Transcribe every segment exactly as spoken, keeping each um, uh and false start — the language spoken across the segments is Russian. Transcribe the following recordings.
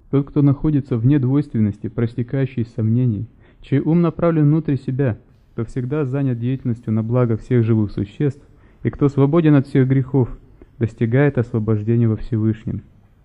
Тот, кто находится вне двойственности, проистекающей из сомнений, чей ум направлен внутрь себя, кто всегда занят деятельностью на благо всех живых существ и кто свободен от всех грехов, достигает освобождения во Всевышнем.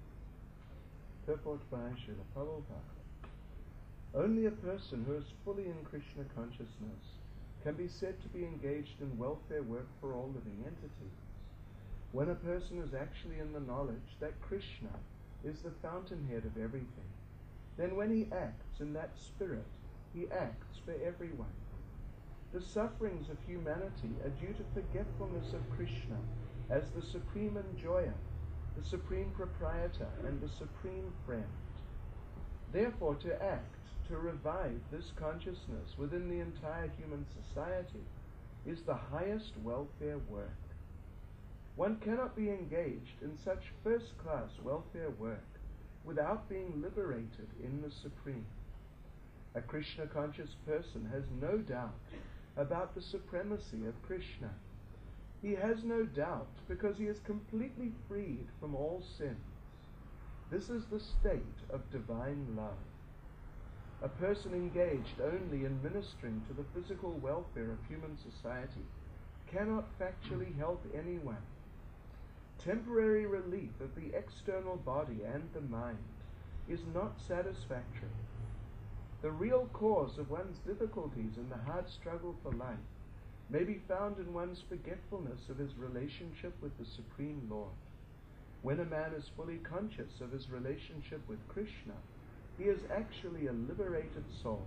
Only a person who is fully in Krishna consciousness can be said to be engaged in welfare work for all living entities. When a person is actually in the knowledge that Krishna is the fountainhead of everything, then when he acts in that spirit, he acts for everyone. The sufferings of humanity are due to forgetfulness of Krishna as the supreme enjoyer, the supreme proprietor, and the supreme friend. Therefore, to act, to revive this consciousness within the entire human society is the highest welfare work. One cannot be engaged in such first-class welfare work without being liberated in the Supreme. A Krishna-conscious person has no doubt about the supremacy of Krishna. He has no doubt because he is completely freed from all sins. This is the state of divine love. A person engaged only in ministering to the physical welfare of human society cannot factually help anyone. Temporary relief of the external body and the mind is not satisfactory. The real cause of one's difficulties in the hard struggle for life may be found in one's forgetfulness of his relationship with the Supreme Lord. When a man is fully conscious of his relationship with Krishna, he is actually a liberated soul.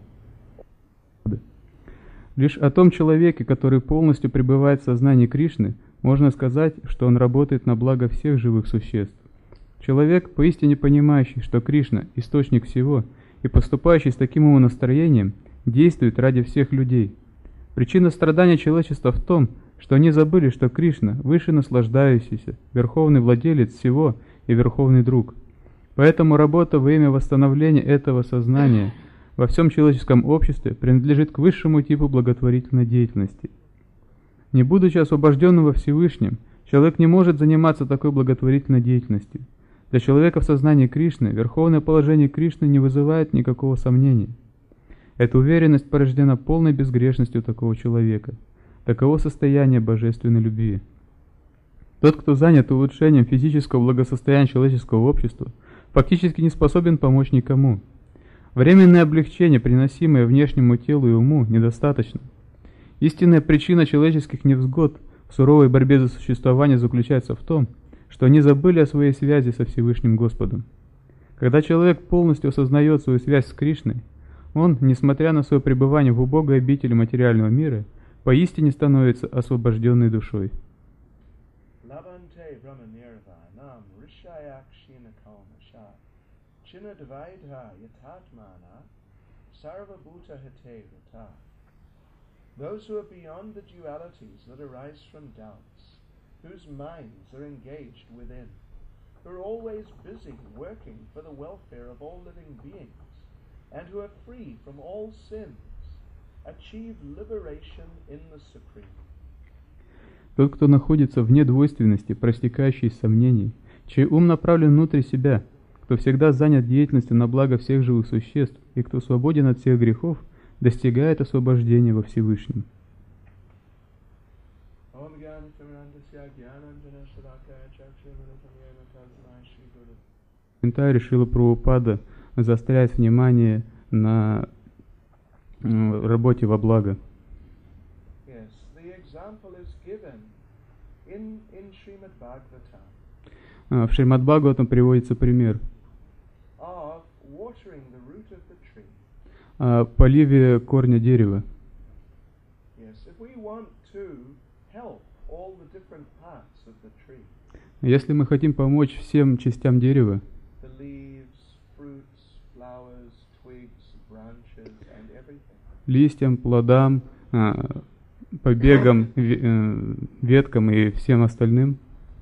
Лишь о том человеке, который полностью пребывает в сознании Кришны, можно сказать, что он работает на благо всех живых существ. Человек, поистине понимающий, что Кришна – источник всего, и поступающий с таким умонастроением, действует ради всех людей. Причина страдания человечества в том, что они забыли, что Кришна – выше наслаждающийся, верховный владелец всего и верховный друг. Поэтому работа во имя восстановления этого сознания во всем человеческом обществе принадлежит к высшему типу благотворительной деятельности. Не будучи освобожденным во Всевышнем, человек не может заниматься такой благотворительной деятельностью. Для человека в сознании Кришны верховное положение Кришны не вызывает никакого сомнения. Эта уверенность порождена полной безгрешностью такого человека. Таково состояние божественной любви. Тот, кто занят улучшением физического благосостояния человеческого общества, фактически не способен помочь никому. Временное облегчение, приносимое внешнему телу и уму, недостаточно. Истинная причина человеческих невзгод в суровой борьбе за существование заключается в том, что они забыли о своей связи со Всевышним Господом. Когда человек полностью осознает свою связь с Кришной, он, несмотря на свое пребывание в убогой обители материального мира, поистине становится освобожденной душой. Those who are beyond the dualities that arise from doubts, whose minds are engaged within, who are always busy working for the welfare of all living beings, and who are free from all sins, achieve liberation in the Supreme. Тот, кто находится вне двойственности, проистекающей из сомнений, чей ум направлен внутрь себя, кто всегда занят деятельностью на благо всех живых существ и кто свободен от всех грехов, достигает освобождения во Всевышнем. Комментарий Шрила Прабхупада заостряет внимание на работе во благо. В Шримад Бхагаватам приводится пример о поливе корня дерева. Если мы хотим помочь всем частям дерева, листьям, плодам, побегам, веткам и всем остальным,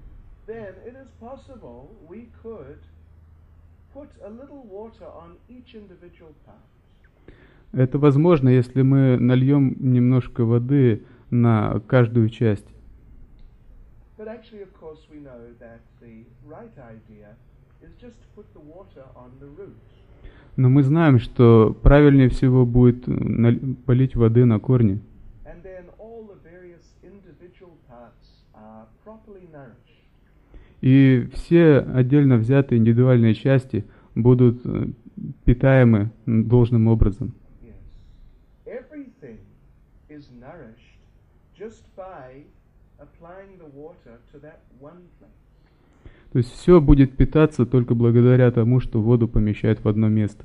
это возможно, если мы нальем немножко воды на каждую часть. is just to put the water on the root. Но мы знаем, что правильнее всего будет наль- полить воды на корни. And then all the various individual parts are properly nourished. И все отдельно взятые индивидуальные части будут э, питаемы м, должным образом. Yes. Everything is nourished just by applying the water to that one place. То есть все будет питаться только благодаря тому, что воду помещают в одно место.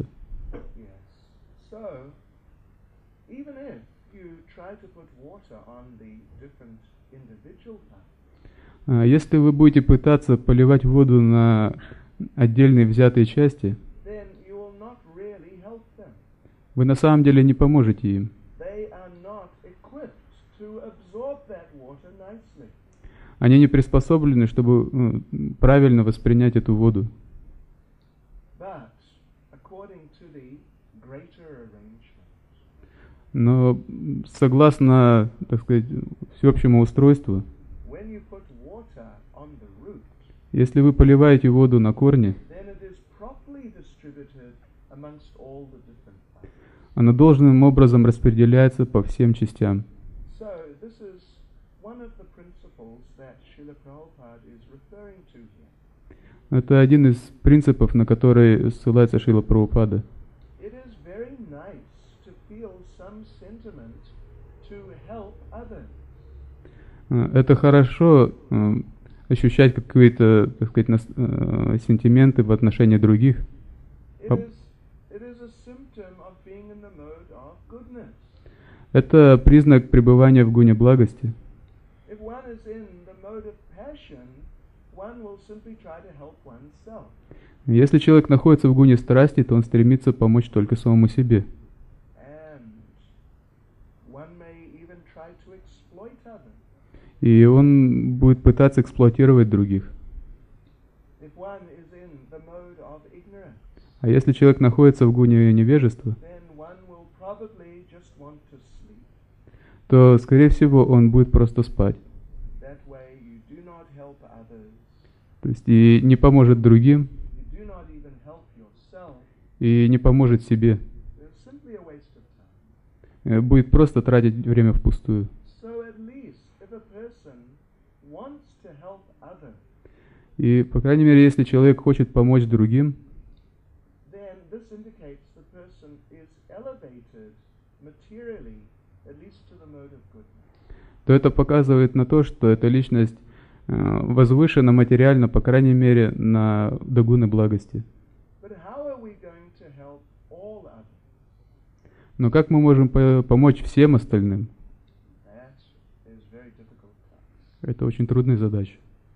Yes. So, even if you try to put water on the different individual parts, А Если вы будете пытаться поливать воду на отдельные взятые части, then you will not really help them. вы на самом деле не поможете им. They are not equipped to absorb that water nicely. Они не приспособлены, чтобы э, правильно воспринять эту воду. But, according to the greater arrangement, Но м, согласно, так сказать, всеобщему устройству, when you put water on the root, если вы поливаете воду на корни, then it is properly distributed amongst all the different parts. она должным образом распределяется по всем частям. So, this is one of the principles that Srila Prabhupada is referring to here. Это один из принципов, на который ссылается Шрила Прабхупада. It is very nice to feel some sentiment to help others. Э, Это хорошо э, ощущать какие-то, так сказать, нас- э, сентименты в отношении других. It Pub- is, it is a symptom of being in the mode of goodness. Это признак пребывания в гуне благости. If one is in the mode of passion, one will simply try to help oneself. Если человек находится в гуне страсти, то он стремится помочь только самому себе. And one may even try to exploit others. И он будет пытаться эксплуатировать других. If one is in the mode of ignorance, А если человек находится в гуне невежества, then one will probably just want to sleep. то, скорее всего, он будет просто спать. That way you do not help others, То есть и не поможет другим, you do not even help yourself. и не поможет себе. It's simply a waste of time. Э, Будет просто тратить время впустую. So at least if a person wants to help others, И, по крайней мере, если человек хочет помочь другим, then this indicates the person is elevated materially, at least to the mode of goodness. то это показывает на то, что эта личность э, возвышена материально, по крайней мере, на до гуны благости. But how are we going to help all others? Но как мы можем по- помочь всем остальным? That is very difficult task. Это очень трудная задача.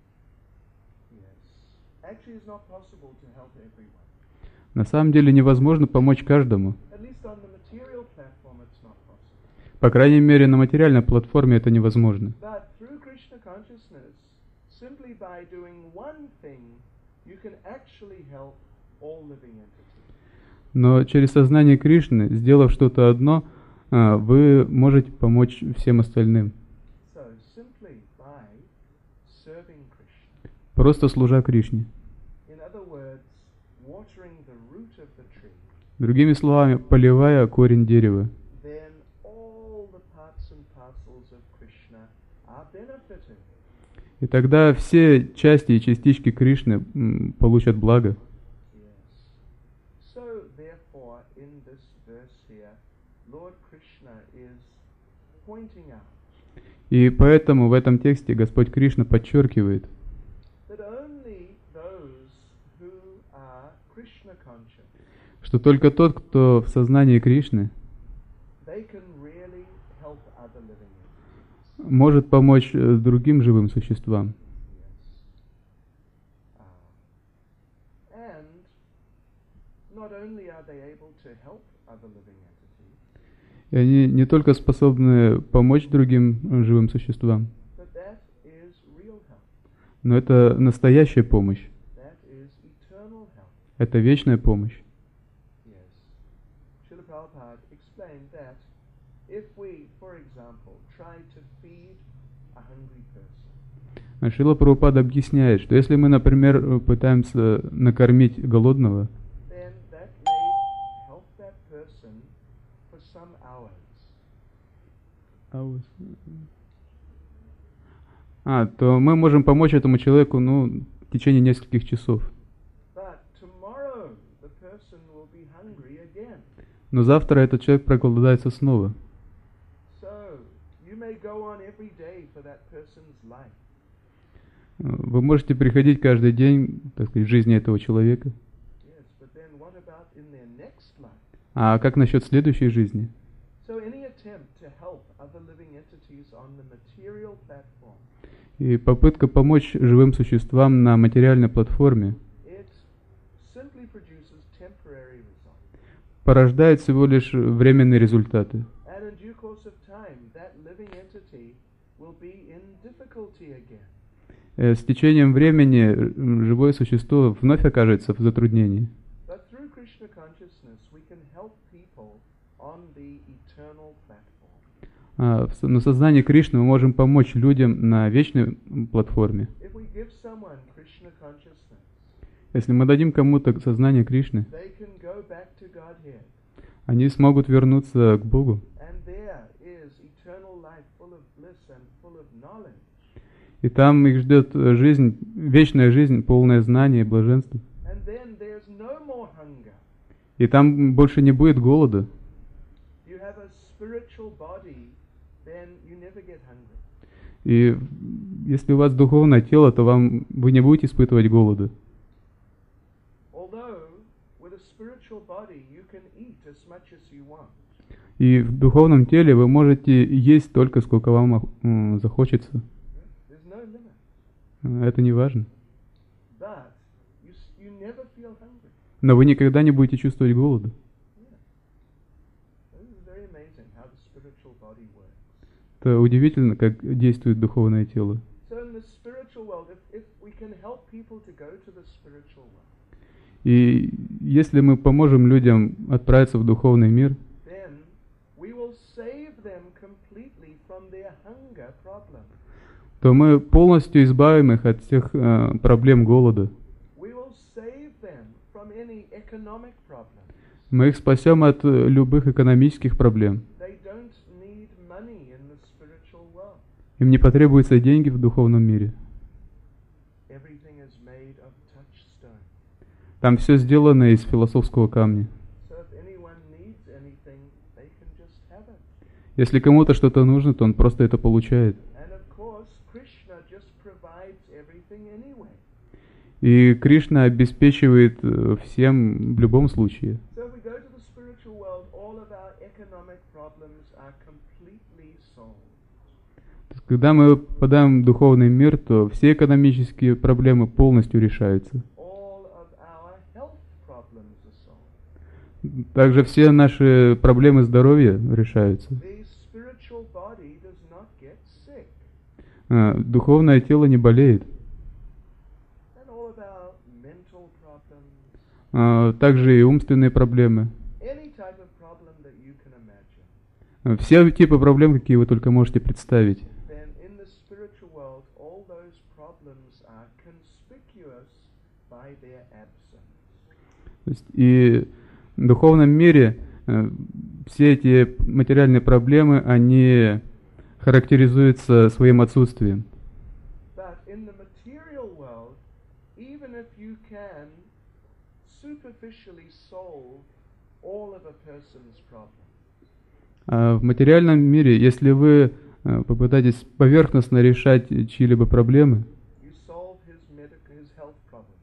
Yes. Actually, it's not possible to help everyone. На самом деле невозможно помочь каждому. At least on the material platform, it's not possible. По крайней мере, на материальной платформе это невозможно. But through Krishna consciousness, simply by doing one thing, you can actually help all living entities. Но через сознание Кришны, сделав что-то одно, а, вы можете помочь всем остальным, So simply by serving Krishna. просто служа Кришне. In other words, watering the root of the tree, Другими словами, поливая корень дерева. then all the parts and parcels of Krishna are benefited. И тогда все части и частички Кришны м, получат благо. Yes. So therefore, in this verse here, Lord Krishna is pointing out И поэтому в этом тексте Господь Кришна подчеркивает, that only those who are Krishna conscious, что только тот, кто в сознании Кришны, they can really help other living entities. может помочь э, другим живым существам. Yes. Ah. And not only are they able to help other living entities, И они не только способны помочь другим э, живым существам, but that is real help. но это настоящая помощь, That is eternal help. это вечная помощь. Yes. Srila Prabhupada explained that if we, for example, try to feed a hungry person, Шрила Прабхупада объясняет, что если мы, например, пытаемся накормить голодного, then that may help that person for some hours. а, то мы можем помочь этому человеку, ну, в течение нескольких часов. But tomorrow the person will be hungry again. Но завтра этот человек проголодается снова. So you may go on every day for that person's life. Вы можете приходить каждый день, так сказать, в жизни этого человека. Yes, but then what about in their next life? А как насчет следующей жизни? So any attempt to help other living entities on the material platform, И попытка помочь живым существам на материальной платформе it simply produces temporary results. порождает всего лишь временные результаты. And in due course of time, that living entity will be in difficulty again. Э, С течением времени э, живое существо вновь окажется в затруднении. But through Krishna consciousness, we can help people on the eternal platform. А в с- на сознании Кришны мы можем помочь людям на вечной м, платформе. If we give someone Krishna consciousness, Если мы дадим кому-то сознание Кришны, they can go back to Godhead, они смогут вернуться к Богу. and there is eternal life full of bliss and full of knowledge. И там их ждет э, жизнь, вечная жизнь, полное знание и блаженство. And then there's no more hunger. И там больше не будет голода. You have a spiritual body, then you never get hungry. И если у вас духовное тело, то вам вы не будете испытывать голода. Although with a spiritual body you can eat as much as you want. И в духовном теле вы можете есть только сколько вам м, захочется. There's no limit. Э, Это не важно. But you, s- you never feel hungry. Но вы никогда не будете чувствовать голода. This is very amazing how the spiritual body works. Это удивительно, как действует духовное тело. So in the spiritual world, if, if we can help people to go to the spiritual world, И если мы поможем людям отправиться в духовный мир, then we will save them completely from their hunger problem. то мы полностью избавим их от всех э, проблем голода. We will save them from any economic problem. Мы их спасем от э, любых экономических проблем. They don't need money in the spiritual world. Им не потребуются деньги в духовном мире. Everything is made of touchstone. Там все сделано из философского камня. So if anyone needs anything, they can just have it. Если кому-то что-то нужно, то он просто это получает. And of course, Krishna just provides everything anyway. И Кришна обеспечивает э, всем в любом случае. So if we go to the spiritual world, all of our economic problems are completely solved. То есть, когда мы попадаем в духовный мир, то все экономические проблемы полностью решаются. All of our health problems are solved. Также все наши проблемы здоровья решаются. The spiritual body does not get sick. А, Духовное тело не болеет. And all of our mental problems, А, Также и умственные проблемы. any type of problem that you can imagine, А, Все типы проблем, какие вы только можете представить. then in the spiritual world, all those problems are conspicuous by their absence. То есть и в духовном мире э, все эти материальные проблемы, они характеризуются своим отсутствием. But in the material world, even if you can superficially solve all of a person's problems, А в материальном мире, если вы э, попытаетесь поверхностно решать чьи-либо проблемы, you solve his medical, his health problem.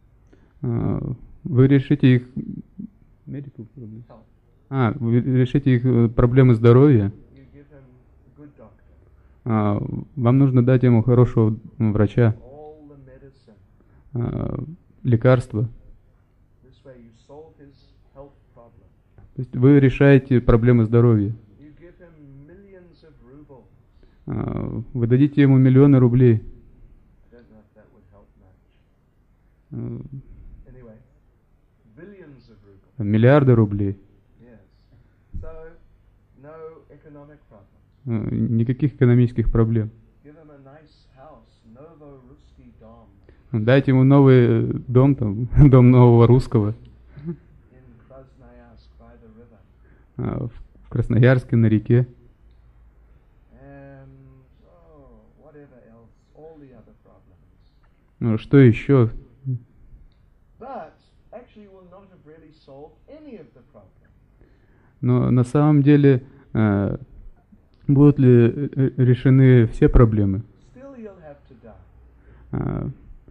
а, вы решите их medical problems. Health. А, вы решите их э, проблемы здоровья, You give him a good doctor, а, вам нужно дать ему хорошего м, врача, all the medicine. а, лекарства. This way you solve his health problem. То есть вы решаете проблемы здоровья. You give him millions of rubles. А, Вы дадите ему миллионы рублей. I don't know if that would help much. А, Anyway, billions of rubles. Миллиарды рублей. Yes. So, no economic problems. А, Никаких экономических проблем. Give him a nice house, Novo Дайте ему новый дом, там, дом нового русского. in Krasnoyarsk by the river. А, в Красноярске на реке. And oh, whatever else, all the other problems. Ну, что еще? But actually will not have really solved any of the problems. Но на самом деле а, будут ли э, решены все проблемы? Still he'll have to die. А,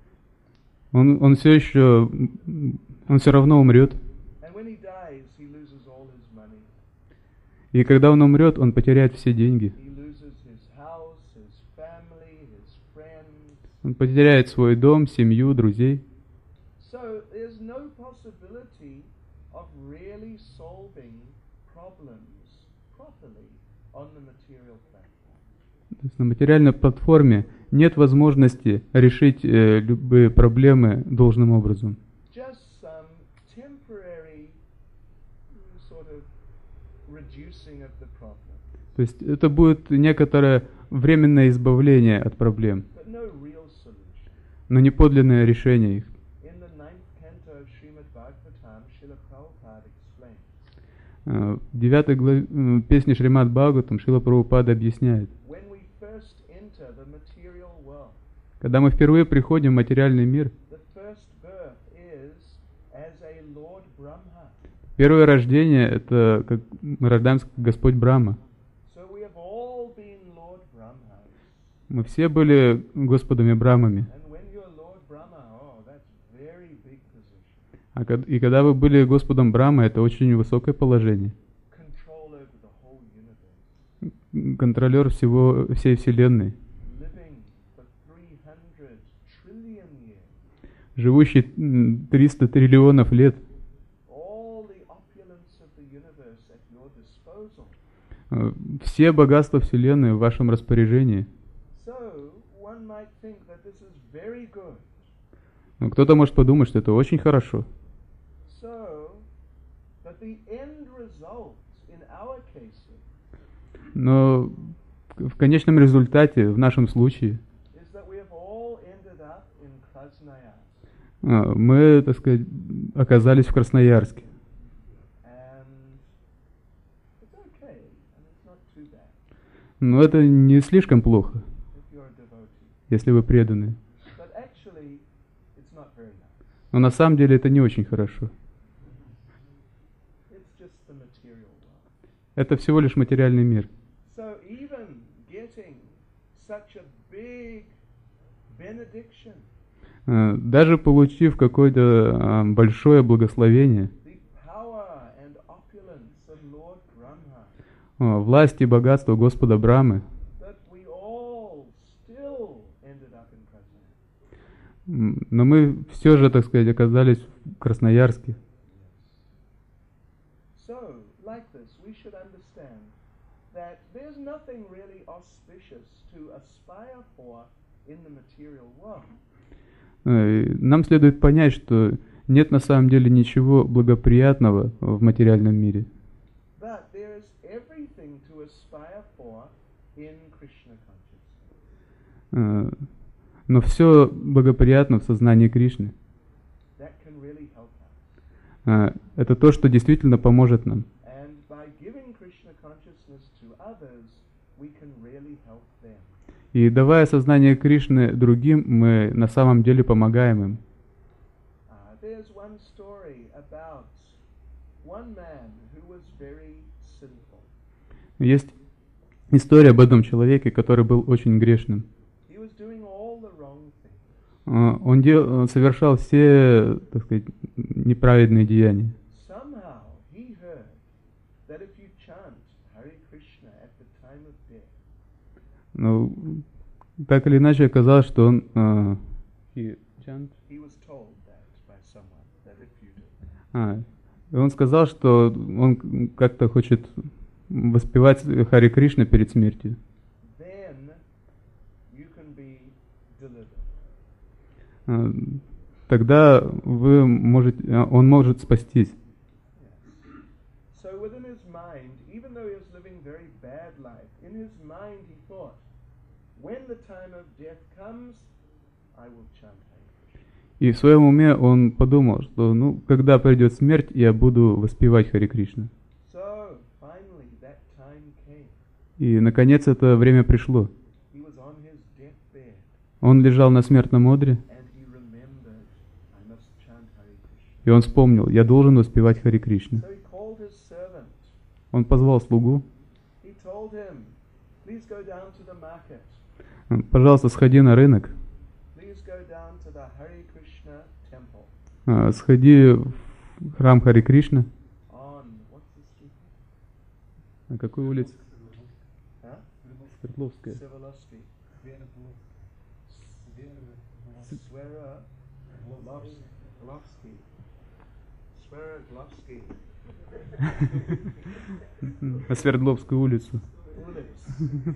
он, он все еще, он все равно умрет. And when he dies, he loses all his money. И когда он умрет, он потеряет все деньги. He loses his house, his family, his friends. Он потеряет свой дом, семью, друзей. So there's no possibility of really solving problems properly on the material platform. То есть на материальной платформе нет возможности решить э, любые проблемы должным образом. Just some temporary mm, sort of reducing of the problem, То есть это будет некоторое временное избавление от проблем, but no real solution. но не подлинное решение их. In the ninth canto of Srimad Bhagavatam, Srila Prabhupada explains, Э, В девятой главе э, песни Шримад Бхагаватам Шрила Прабхупада объясняет, when we first enter the material world, когда мы впервые приходим в материальный мир, the first birth is as a Lord Brahma. первое рождение — это как мы рождаемся как Господь Брахма. So we have all been Lord Brahmas. Мы все были Господами Брамами. And when you're Lord Brahma, oh, that's very big position. А кад- И когда вы были Господом Брахмой, это очень высокое положение. Control over the whole universe. Контролер всего, всей Вселенной, Living for three hundred trillion years. живущий м, триста триллионов лет. All the opulence of the universe at your disposal. Э, Все богатства Вселенной в вашем распоряжении. So one might think that this is very good. Но кто-то может подумать, что это очень хорошо. So, but the end result in our cases Но в в конечном результате, в нашем случае, is that we have all ended up in Krasnoyarsk. э, мы, так сказать, оказались в Красноярске. And it's okay, and it's not too bad Но это не слишком плохо, if you're a devotee. если вы преданы. But actually, it's not very nice. Но на самом деле это не очень хорошо. It's just the material world. Это всего лишь материальный мир. So even getting such a big benediction, Э, Даже получив какое-то а, большое благословение, the power and opulence of Lord Brahma, а, власть и богатство Господа Брамы, that we all still ended up in Krasnoyarsk. м, но мы все же, так сказать, оказались в Красноярске. So, like this, we should understand that there's nothing really auspicious to aspire for in the material world. Э, Нам следует понять, что нет на самом деле ничего благоприятного в материальном мире. But there is everything to aspire for in Krishna consciousness. Э, Но все благоприятно в сознании Кришны. That can really help us. Э, Это то, что действительно поможет нам. And by giving Krishna consciousness to others, we can really help them. И давая сознание Кришны другим, мы на самом деле помогаем им. Uh, there's one story about one man who was very sinful. Есть история об одном человеке, который был очень грешным. He was doing all the wrong things. Э, Он дел- он совершал все, так сказать, неправедные деяния. Somehow he heard that if you chant Hare Krishna at the time of death, Но так или иначе оказалось, что он... э, he chant- he was told that by someone, that if you do, А, и он сказал, что он как-то хочет воспевать Харе Кришна перед смертью. then you can be delivered. А, Тогда вы можете, а, он может спастись. Yes. So within his mind, even though he was living very bad life, in his mind he thought, when the time of death comes, I will chant Hare Krishna. И в своем уме он подумал, что ну, когда придет смерть, я буду воспевать Хари Кришна. So finally that time came. И наконец это время пришло. He was on his deathbed Он лежал на смертном одре, and he remembered, I must chant Hare Krishna. и он вспомнил, я должен воспевать Хари Кришна. So he called his servant. Он позвал слугу. He told him, please go down to the market. Пожалуйста, сходи на рынок, Please go down to the Hare Krishna temple а, сходи в храм Хари Кришна. on, what's the street? На какой улице? Huh? Свердловская. Sverlovsky. Sverlovsky. Sverlovsky. На Свердловскую улицу. Ulitz.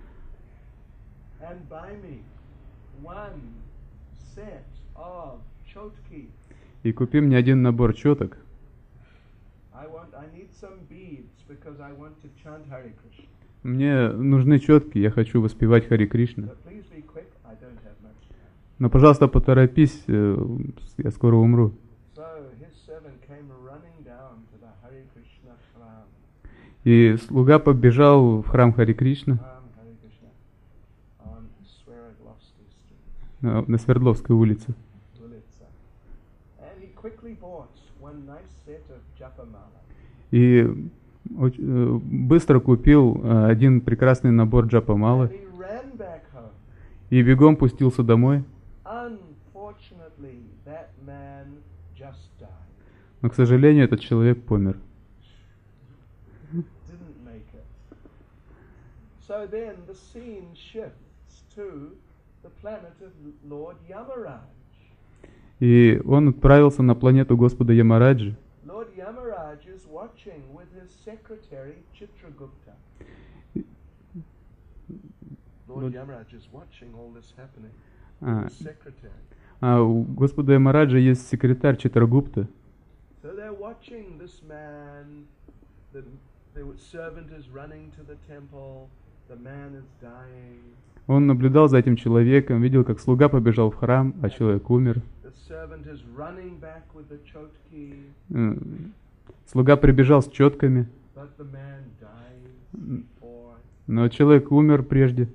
And buy me one set of chotki. И купи мне один набор четок. I want, I need some beads because I want to chant Hare Krishna. Мне нужны четки, я хочу воспевать Хари Кришна. But please be quick, I don't have much time. Но, пожалуйста, поторопись, э, я скоро умру. So his servant came running down to the Hare Krishna Khram. И слуга побежал в храм Хари Кришна Khram Hare Krishna on Sverlovsky Street, на, на Свердловской улице. Ulitsa. And he quickly bought one nice set of japamala. И оч- э, быстро купил э, один прекрасный набор джапамалы And he ran back home. и бегом пустился домой. Unfortunately, that man just died. Но, к сожалению, этот человек помер. Didn't make it. So then the scene shifts to the planet of Lord Yamaraj. И он отправился на планету Господа Ямараджи. Lord Yamaraj is watching with his secretary Chitragupta. Lord Lord- Yamaraj is watching all this happening. А, His secretary. а у Господа Ямараджа есть секретарь Читрагупта. So they're watching this man. The, the servant is running to the temple. The man is dying. Он наблюдал за этим человеком, видел, как слуга побежал в храм, а человек умер. The servant is running back with the chotki, Э, Слуга прибежал с четками, but the man dies before. но человек умер прежде.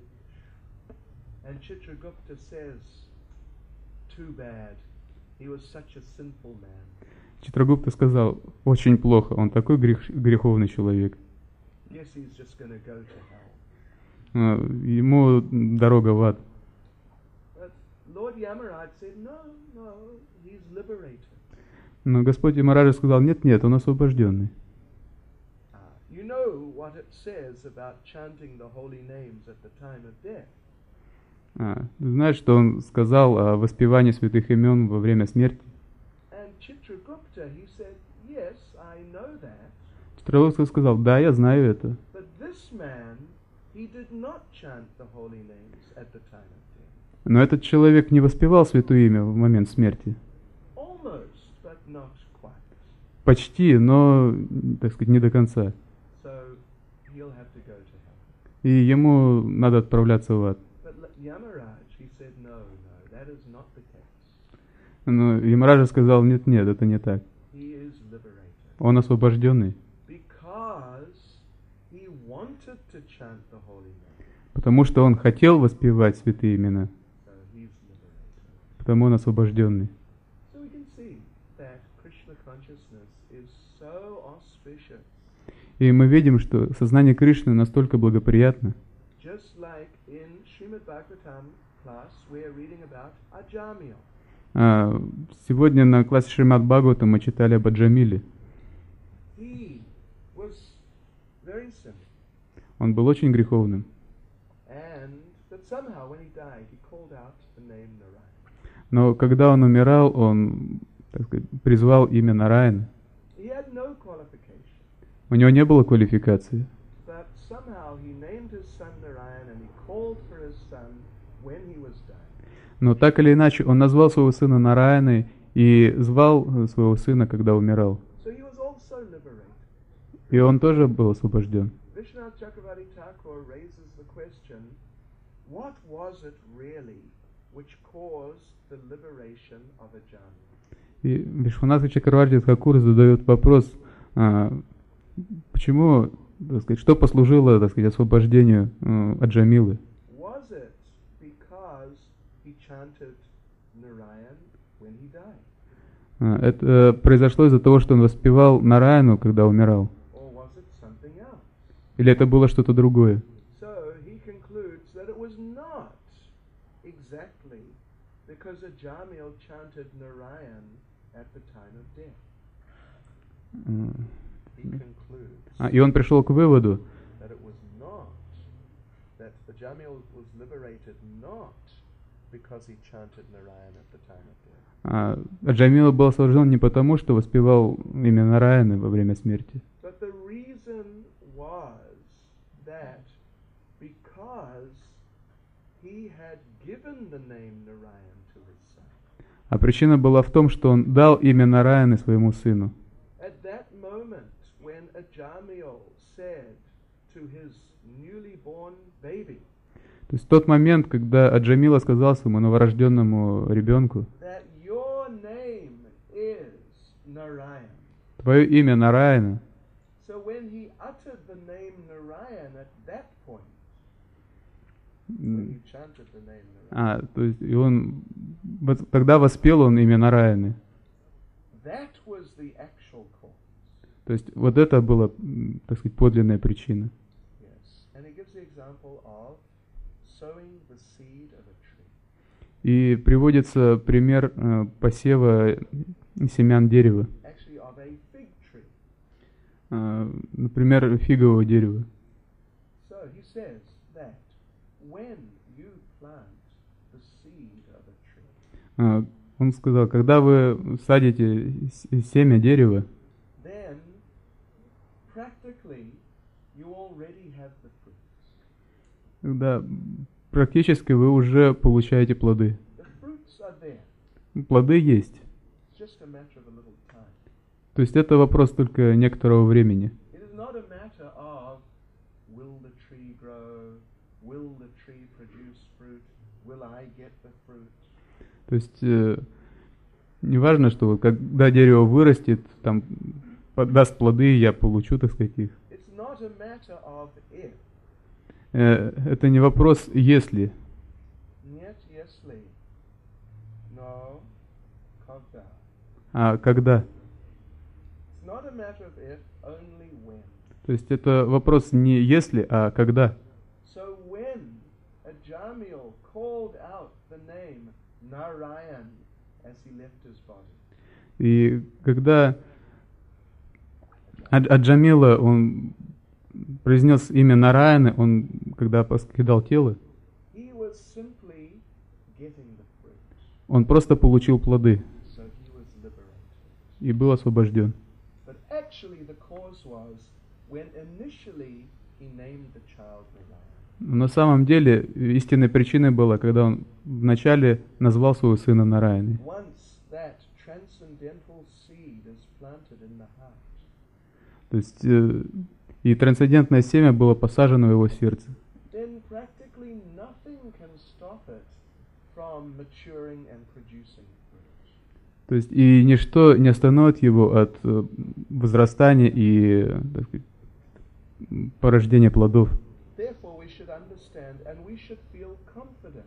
And Chitragupta says, too bad. He was such a sinful man. Читрагупта сказал, очень плохо, он такой грех- греховный человек. Guess he's just going to go to hell. Э, Ему дорога в ад. But Lord Yamaraj said, no, no, he's liberated. Но Господь Ямараджа сказал, нет-нет, он освобожденный. Uh, you know what it says about chanting the holy names at the time of death. А, знаешь, что он сказал о воспевании святых имен во время смерти? And Chitragupta, he said, yes, I know that. Читрагупта сказал, да, я знаю это. But this man, he did not chant the holy names at the time of death. Но этот человек не воспевал святое имя в момент смерти. Almost, but not quite. Почти, но, так сказать, не до конца. So he'll have to go to hell. И ему надо отправляться в ад. But L- Yamaraj, he said, no, no, that is not the case. Но Ямараджа сказал, нет-нет, это не так. He is liberated. Он освобожденный, Because he wanted to chant the holy name. потому что он хотел воспевать святые имена, So he's liberated. потому он освобожденный. So we can see that Krishna consciousness is so auspicious. И мы видим, что сознание Кришны настолько благоприятно. Just like in Srimad Bhagavatam class, we are reading about Ajamil. А, Сегодня на классе Шримад Бхагавата мы читали об Аджамиле. He was very sinful. Он был очень греховным. And that somehow when he died, he called out the name Narayana. Но когда он умирал, он, так сказать, призвал имя Нараяна. He had no qualification. У него не было квалификации. But somehow he named his son Narayan and he called for his son when he was dying. Но так или иначе, он назвал своего сына Нараяной и звал своего сына, когда умирал. So he was also liberated. И он тоже был освобожден. Vishwanath Chakravarti Thakur raises the question, what was it really which caused the liberation of Ajamila. И Вишванатха Чакраварти Тхакур задает вопрос, а, почему, так сказать, что послужило, так сказать, освобождению а, Аджамилы? Was it because he chanted Narayan when he died? А, это произошло из-за того, что он воспевал Нараяну, когда умирал? Or was it something else? Или это было что-то другое? So he concludes that it was not exactly because Ajamil chanted Narayan at the time of death. He concludes А, и он пришел к выводу, that it was not, that Ajamil was liberated not because he chanted Narayan at the time of death. а, Аджамила был освобожден не потому, что воспевал имя Нараяны во время смерти, But the reason was that because he had given the name Narayan to his son. а причина была в том, что он дал имя Нараяны своему сыну. At that moment when Ajamil said to his newly born baby То есть в тот момент, когда Аджамила сказал своему новорожденному ребенку, that your name is Narayan. твое имя Нараяна, So when he uttered the name Narayan at that point, м, when he chanted the name Narayan, а, то есть и он вот тогда воспел он имя Нараяны. that was the actual cause. То есть вот это была, м, так сказать, подлинная причина. Yes. And he gives the example of sowing the seed of a tree. И приводится пример э, посева семян дерева, Actually of a fig tree. э, например, фигового дерева. So he says that when you plant the seed of a tree, Э, Он сказал, когда вы садите с- семя дерева, then practically you already have the fruits. тогда практически вы уже получаете плоды. The fruits are there. Плоды есть. It's just a matter of a little time. То есть это вопрос только некоторого времени. It is not a matter of will the tree grow, will the tree produce fruit, will I get the fruit. То есть э, не важно, что вот когда дерево вырастет, там даст плоды, я получу, так сказать, их. It's not a matter of if. Э, это не вопрос «если», Нет, если. No, когда. а «когда». It's not a matter of if, only when. То есть это вопрос не «если», а «когда». So when Ajamil called out the name Narayan as he left his body, И когда Ад- Аджамила, он произнес имя Нараяны, он, когда покидал тело, he was simply getting the fruit. он просто получил плоды So he was liberated. и был освобожден. But actually the cause was when initially he named the child Narayan. Но на самом деле истинной причиной было, когда он вначале назвал своего сына Нараяной. Once that transcendental seed is planted in the heart, То есть э, и трансцендентное семя было посажено в его сердце. then practically nothing can stop it from maturing and producing fruit. То есть и ничто не остановит его от э, возрастания и, э, так сказать, порождения плодов. Therefore we should understand and we should feel confident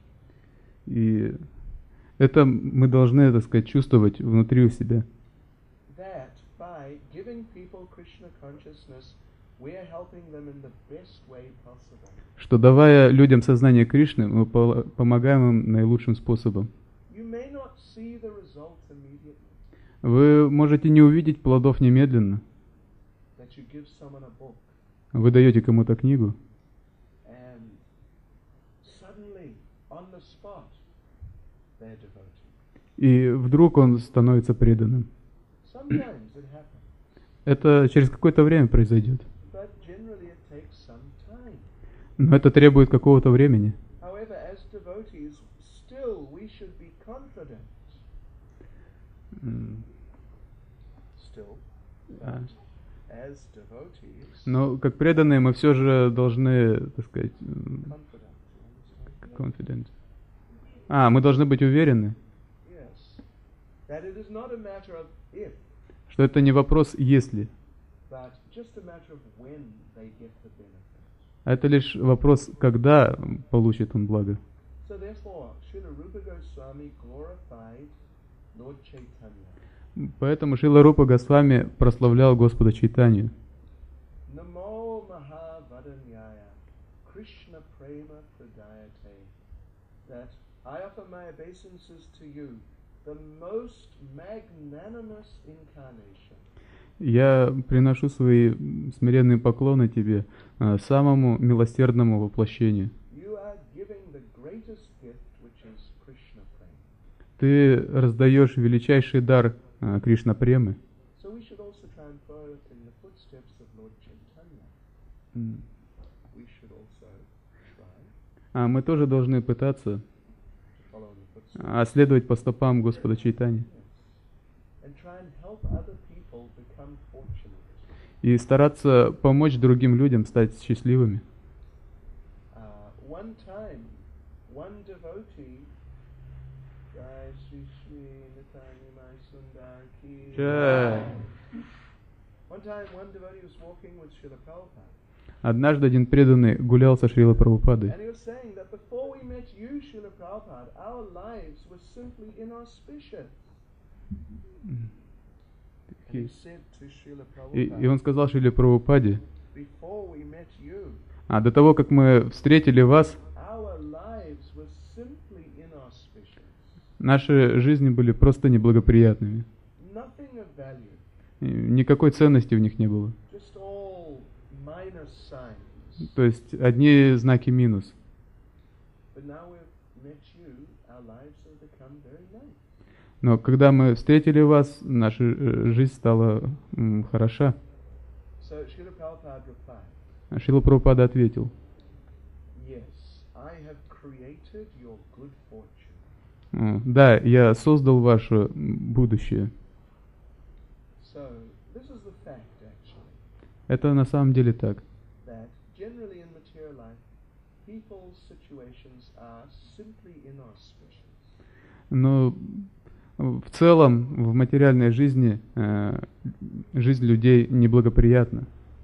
И это мы должны, так сказать, чувствовать внутри у себя, that by giving people Krishna consciousness, we are helping them in the best way possible. что давая людям сознание Кришны, мы по- помогаем им наилучшим способом. You may not see the result immediately, Вы можете не увидеть плодов немедленно. that you give someone a book Вы даете кому-то книгу, and suddenly, on the spot, they're devoted. и вдруг он становится преданным. Sometimes it happens, Это через какое-то время произойдет. but generally it takes some time. Но это требует какого-то времени. However, as devotees, still we should be confident. М, Still, а. as devotees, Но как преданные мы все же должны, так сказать, м, confident. You understand? confident. А, мы должны быть уверены, yes, that it is not a matter of if, что это не вопрос «если», but just a matter of when they get the benefit. а это лишь вопрос, когда получит он благо. So therefore, Srila Rupa Goswami glorified Lord Chaitanya. Поэтому Шрила Рупа Госвами прославлял Господа Чайтанью. Namo Mahavadanyaya Krishna Prema Pradayate. That I offer my obeisances to you, the most magnanimous incarnation. Я приношу свои смиренные поклоны Тебе, а, самому милосердному воплощению. You are giving the greatest gift, which is Krishna Prema. Ты раздаешь величайший дар а, Кришна Премы. So we should also try and follow in the footsteps of Lord Chaitanya. М. We should also try А мы тоже должны пытаться to follow in the footsteps. а, следовать по стопам Господа Чайтани And try and help other people become fortunate. и стараться помочь другим людям стать счастливыми. Uh, one time, one devotee, Jai Shri Shri Nitani Mai Sundar Ki. Jai. One time, one devotee was walking with Srila Prabhupada, Однажды один преданный гулял со Шрилой Прабхупадой, and he was saying that before we met you, Srila Prabhupada, our lives were simply inauspicious. And he и, said to Srila и Prabhupada, он сказал Шриле Прабхупаде, before we met you, а до того, как мы встретили вас, our lives were simply inauspicious. наши жизни были просто неблагоприятными. Nothing of value, И никакой ценности в них не было. just all minus signs. То есть одни знаки минус. But now we've met you, our lives have become very nice. Но когда мы встретили вас, наша э, жизнь стала м, хороша. So Srila Prabhupada replied, А Шрила Прабхупада ответил, yes, I have created your good fortune. «О, да, я создал ваше м, будущее. So this is the fact actually, Это на самом деле так. that generally in material life, people's situations are simply inauspicious. Но в целом в материальной жизни э, жизнь людей неблагоприятна.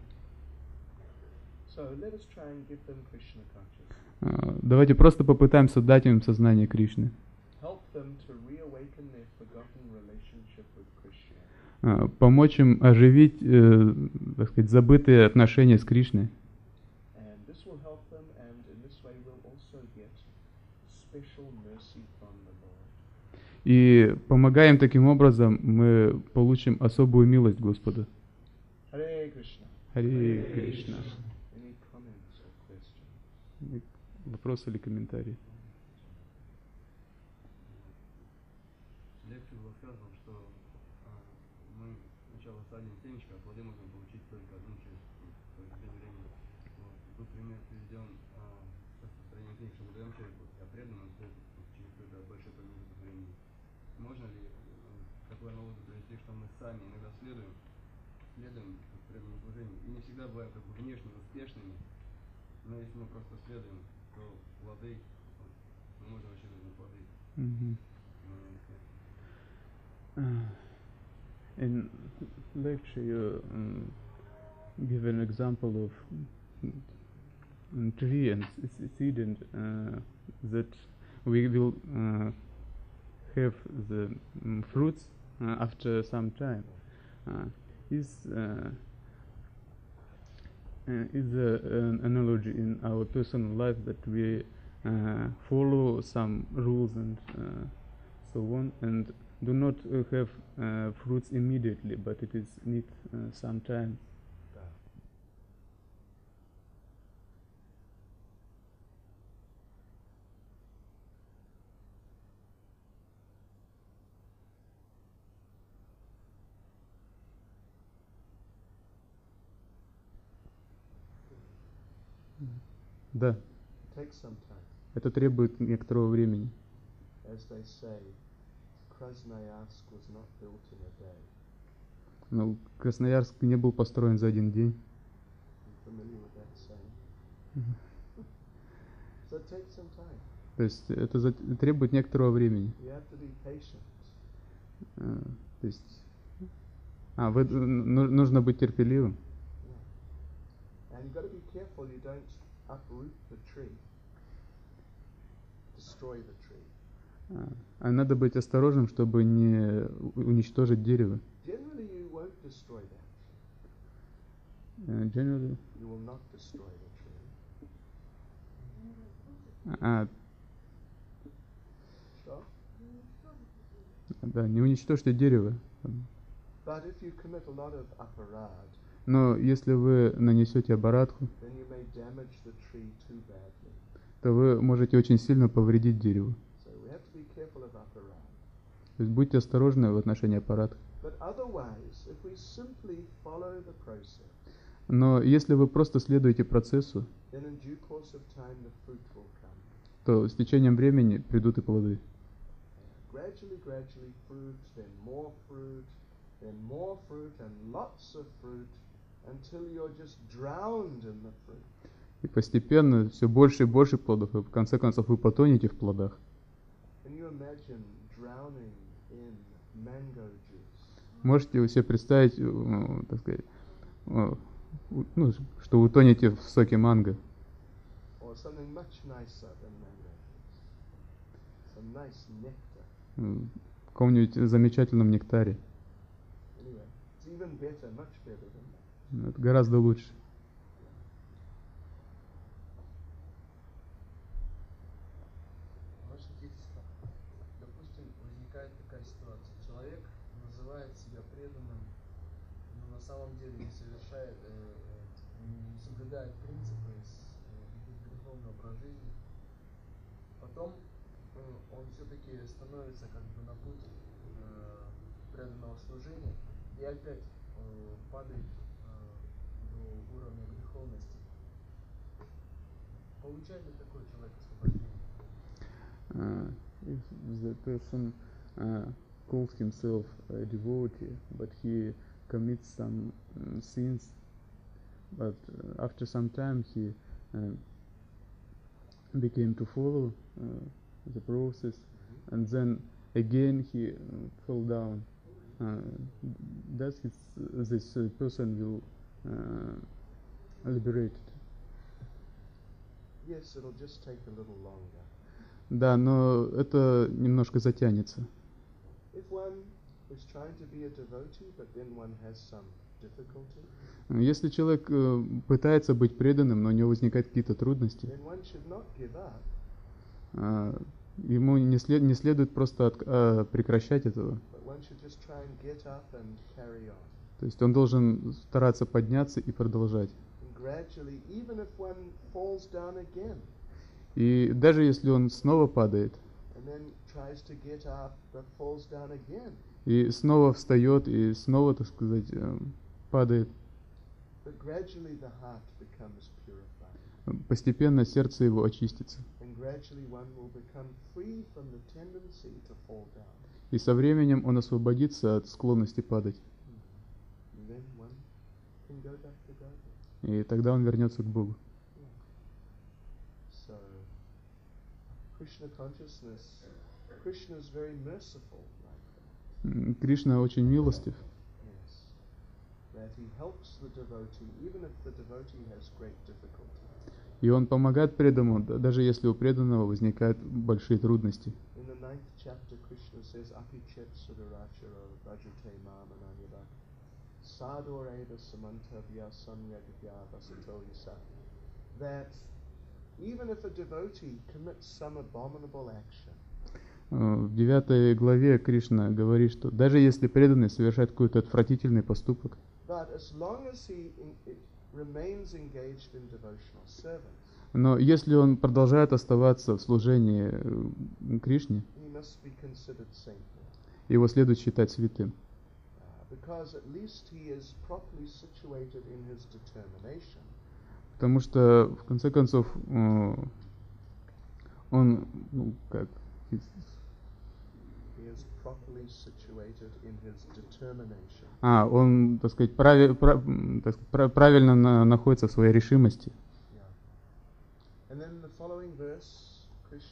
So let us try and give them Krishna consciousness. Э, давайте просто попытаемся дать им сознание Кришны. Help them to reawaken their forgotten relationship with Krishna. Э, помочь им оживить, э, так сказать, забытые отношения с Кришной. And this will help them, and in this way we'll also get special mercy from the Lord. И помогая им таким образом, мы получим особую милость Господа. Hare Krishna. Харе Кришна. Any comments or questions? Вопросы или комментарии? Лекции было сказано, что а, мы сначала садим семечко, а плоды можно получить только одну через проведение времени. Вот. Тут пример приведен а, со строением книг, что мы даем человеку, а преданным стоит через какой-то большой промежуток времени. Можно ли э, такую аналогию привести, что мы сами иногда следуем, следуем преданному служению, и не всегда бываем как бы внешне успешными, но если мы просто следуем, то плоды, вот, мы можем рассчитывать на плоды. Мгм. но не успешны. Uh, in lecture, you um, give an example of um, tree and s- s- seed, and uh, that we will uh, have the um, fruits uh, after some time. Uh, is uh, uh, is the an analogy in our personal life that we uh, follow some rules and uh, so on, and do not uh, have uh, fruits immediately, but it is need uh, some time. Да, It takes some time. это требует некоторого времени. As they say, Krasnoyarsk was not built in a day. Но Красноярск не был построен за один день. You familiar with that saying? Mhm. So it takes some time. То есть это за- требует некоторого времени. You have to be patient. А, то есть, а, вы, ну- нужно быть терпеливым. And you've got to be careful you don't uproot the tree, destroy the tree. А, а надо быть осторожным, чтобы не у- уничтожить дерево. Generally, you won't destroy that. Э, Generally, You will not destroy the tree. а, Sure. да, не уничтожьте дерево. But if you commit a lot of aparad, Но если вы нанесете оборатку, then you may damage the tree too badly. то вы можете очень сильно повредить дереву. So we have to be careful of aparad. То есть будьте осторожны в отношении аппарата. But otherwise, if we simply follow the process, Но если вы просто следуете процессу, then in due course of time the fruit will come. то с течением времени придут и плоды. Gradually, gradually, fruit, then more fruit, then more fruit, and lots of fruit, until you're just drowned in the fruit. И постепенно все больше и больше плодов, и в конце концов вы потонете в плодах. Can you imagine drowning in mango juice? Можете вы себе представить, э, так сказать, э, у- ну, что вы тонете в соке манго, Or something much nicer than mango juice? Some nice nectar. э, в каком-нибудь замечательном нектаре. Anyway, it's even better, much better than that. Ну, это гораздо лучше. Ваше Величество, допустим, возникает такая ситуация. Человек называет себя преданным, но на самом деле не совершает, э, э, не соблюдает принципы, с- э, ведет греховный образ жизни. Потом э, он все-таки становится как бы на путь э, преданного служения и опять э, падает э, до уровня греховности. Получает ли такой человек освобождение? Uh, if the person uh, calls himself a devotee, but he commits some uh, sins, but uh, after some time he uh, became to follow uh, the process, and then again he uh, fell down. Uh, does his, this uh, person will uh, liberated? Yes, it'll just take a little longer. Да, но это немножко затянется. If one is trying to be a devotee, but then one has some difficulty, Если человек э, пытается быть преданным, но у него возникают какие-то трудности, then one should not give up, а, ему не, след- не следует просто от- а, прекращать этого. but one should just try and get up and carry on. То есть он должен стараться подняться и продолжать. And gradually, even if one falls down again, И даже если он снова падает, and then tries to get up, but falls down again, и снова встает, и снова, так сказать, э, падает, but gradually the heart becomes purified. постепенно сердце его очистится. And gradually one will become free from the tendency to fall down. И со временем он освободится от склонности падать. And then one can go back to God. И тогда он вернется к Богу. So, Krishna consciousness, Krishna is very merciful like that. М, Кришна очень милостив. Yes. That he helps the devotee, even if the devotee has great difficulty. И он помогает преданному, да- даже если у преданного возникают большие трудности. In the ninth chapter, Krishna says, Apichet sudaracharo bhajate mamananyada sador eva samantavya samyagya vasato yasa. That even if a devotee commits some abominable action, Э, В девятой главе Кришна говорит, что даже если преданный совершает какой-то отвратительный поступок, but as long as he in, it remains engaged in devotional service, но если он продолжает оставаться в служении э, Кришне, he must be considered saintly. его следует считать святым. Uh, because at least he is properly situated in his determination. Потому что, в конце концов, э, он, ну, как, He is properly situated in his determination. а, он, так сказать, прави- пра- м, так сказать, пра- правильно на- находится в своей решимости. Yeah. And then in the following verse, Krishna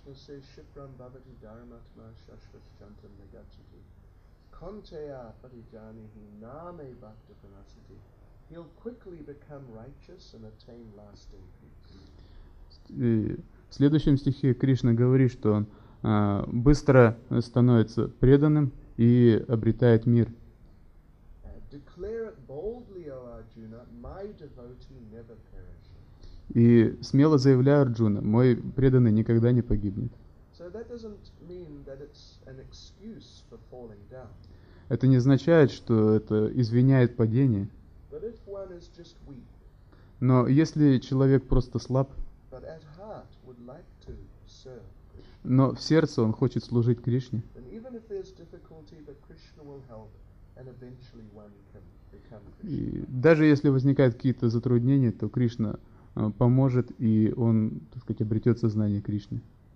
Krishna says, Shipram bhavati dharmatma shashvashantam negachati. Konteya parijanihi name bhakta pranasati. He'll quickly become righteous and attain lasting peace. И в следующем стихе Кришна говорит, что он а, быстро становится преданным и обретает мир. Uh, declare it boldly, O Arjuna, my devotee never perishes. И смело заявляю, Арджуна, мой преданный никогда не погибнет. So that doesn't mean that it's an excuse for falling down. Это не означает, что это извиняет падение. But if one is just weak, Но если человек просто слаб, but at heart would like to serve Krishna, но в сердце он хочет служить Кришне, then even if there's difficulty, that Krishna will help, and eventually one can become Krishna. и даже если возникают какие-то затруднения, то Кришна а, поможет, и он, так сказать, обретет сознание Кришны.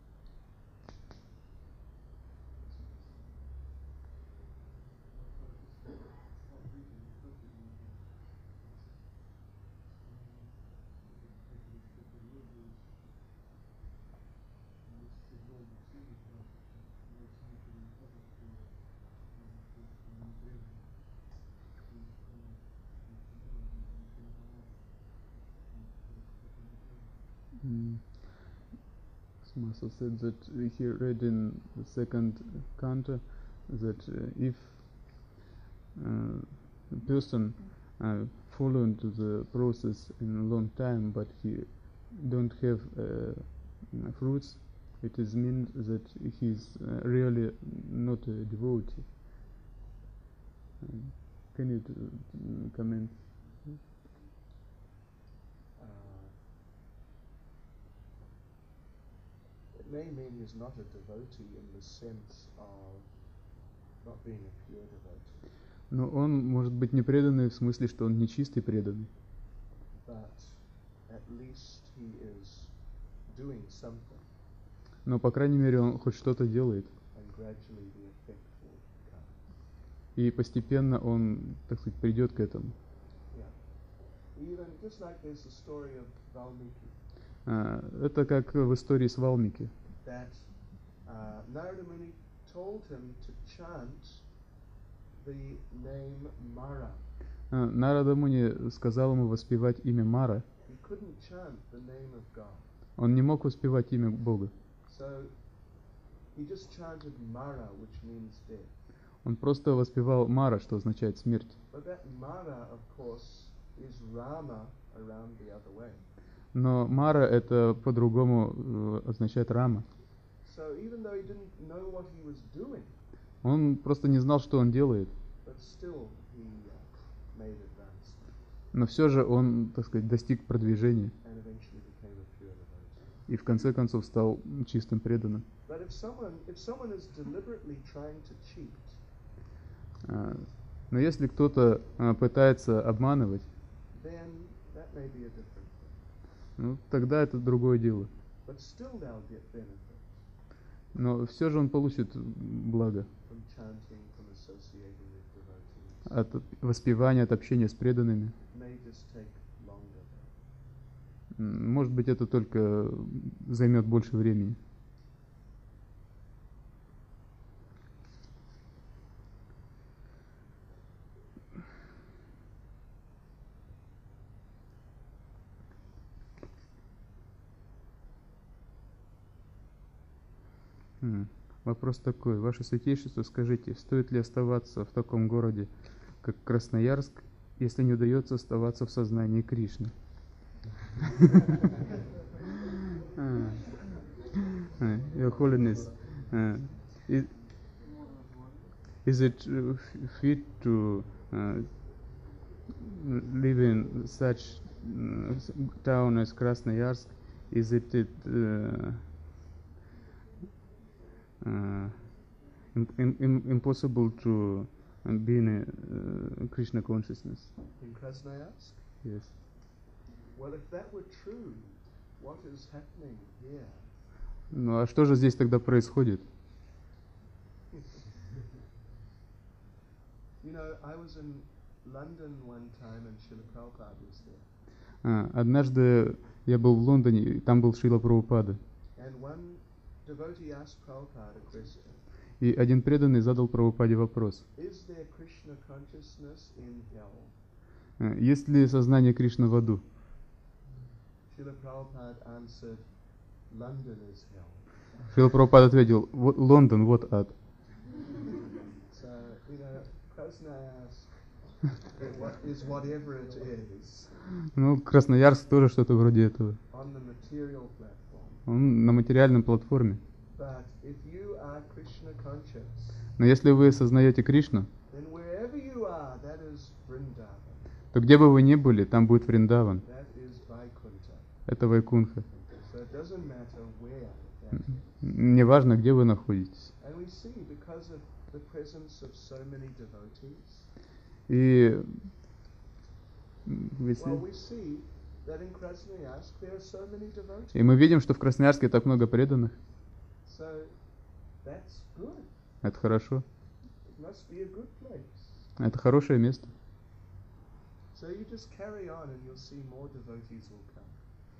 Mm. Smasa said that he read in the second canto that uh, if uh, a person uh, follow into the process in a long time, but he don't have uh, fruits, it is means that he is uh, really not a devotee. Uh, can you uh, comment? It may mean he's not a devotee in the sense of not being a pure devotee. Но он может быть не преданный в смысле, что он не чистый преданный. But at least he is doing something. Но, по крайней мере, он хоть что-то делает. And gradually the effect will come. И постепенно он, так сказать, придет к этому. Yeah. Even just like there's the story of Valmiki. А, это как в истории с Валмики. That uh, Narada Muni told him to chant the name Mara. А, Нарада Муни сказал ему воспевать имя Мара. He couldn't chant the name of God. Он не мог воспевать имя Бога. So he just chanted Mara, which means death. Он просто воспевал Мара, что означает смерть. But that Mara, of course, is Rama around the other way. Но Мара это по-другому э, означает Рама. So even though he didn't know what he was doing, Он просто не знал, что он делает. but still he uh, made advancement Но все же он, так сказать, достиг продвижения. and eventually became a pure devotee. И в конце концов стал чистым преданным. But if someone, if someone is deliberately trying to cheat, А, Но если кто-то а, пытается обманывать, then that may be a different thing. ну, тогда это другое дело. But still they'll get benefit Но все же он получит благо from chanting, from associating with devotees. от воспевания, от общения с преданными. It may just take longer. М, Может быть, это только займет больше времени. М, Вопрос такой. Ваше Святейшество, скажите, стоит ли оставаться в таком городе, как Красноярск, если не удается оставаться в сознании Кришны? Ah. Uh, Your Holiness, uh, is, is it uh, f- fit to uh, live in such uh, s- town as Krasnoyarsk? Is it, it uh, uh, im- im- im- impossible to uh, be in a uh, Krishna consciousness? In Krasnoyarsk? Yes. Well, if that were true, what is happening here? Ну а что же здесь тогда происходит? You know, I was in London one time and Srila Prabhupada was there. А, однажды я был в Лондоне, и там был Шрила Прабхупада. And one devotee asked Prabhupada a question. И один преданный задал Прабхупаде вопрос. Is there Krishna consciousness in hell? Э, Есть ли сознание Кришны в аду? Srila Prabhupada answered, London is hell. Шрила Прабхупада ответил: «Вот Лондон, вот ад». So, you know, Krishna asked, what is whatever it is Ну, Красноярск тоже что-то вроде этого. on the material platform. Он на материальной платформе. But if you are Krishna conscious, Но если вы сознаете Кришну, then wherever you are, that is Vrindavan. то где бы вы ни были, там будет Вриндаван. That is Vaikuntha. Это Вайкунха. So it doesn't matter where that is. Неважно, где вы находитесь. And we see because of the presence of so many devotees, И вы well, с- we see that in Krasnoyarsk there are so many devotees. и мы видим, что в Красноярске так много преданных. So that's good. Это хорошо. It must be a good place. Это хорошее место. So you just carry on and you'll see more devotees will come.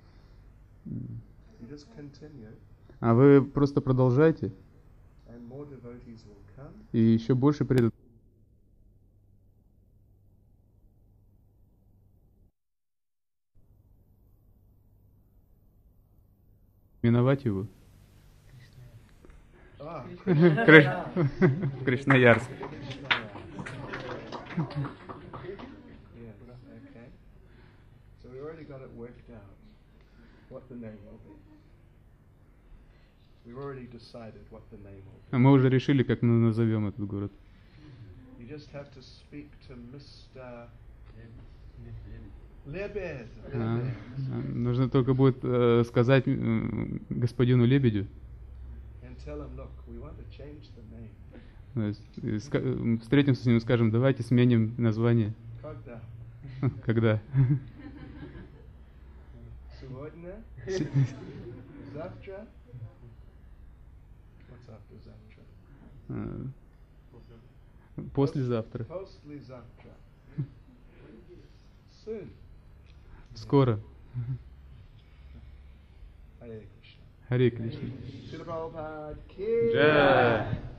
You just continue А вы просто продолжайте, and more devotees will come. и еще больше преданных. Миновать его. Ah, Криш- Кришноярск. yeah, okay. So we already got it worked out what the name will be. We've already decided what the name will А мы уже решили, как мы назовем этот город. be. You just have to speak to Mister Lebed. А, Lebed. а, нужно только будет э, сказать э, господину Лебедю. And tell him, look, we want to change the name. То есть, э, ска- э, встретимся с ним и скажем: давайте сменим название. Когда? Когда? Сегодня? Завтра? What's after завтра? Э, Послезавтра. Послезавтра. Soon. Скоро. Hare Krishna. Харе Кришна. Srila Prabhupada ki Jai.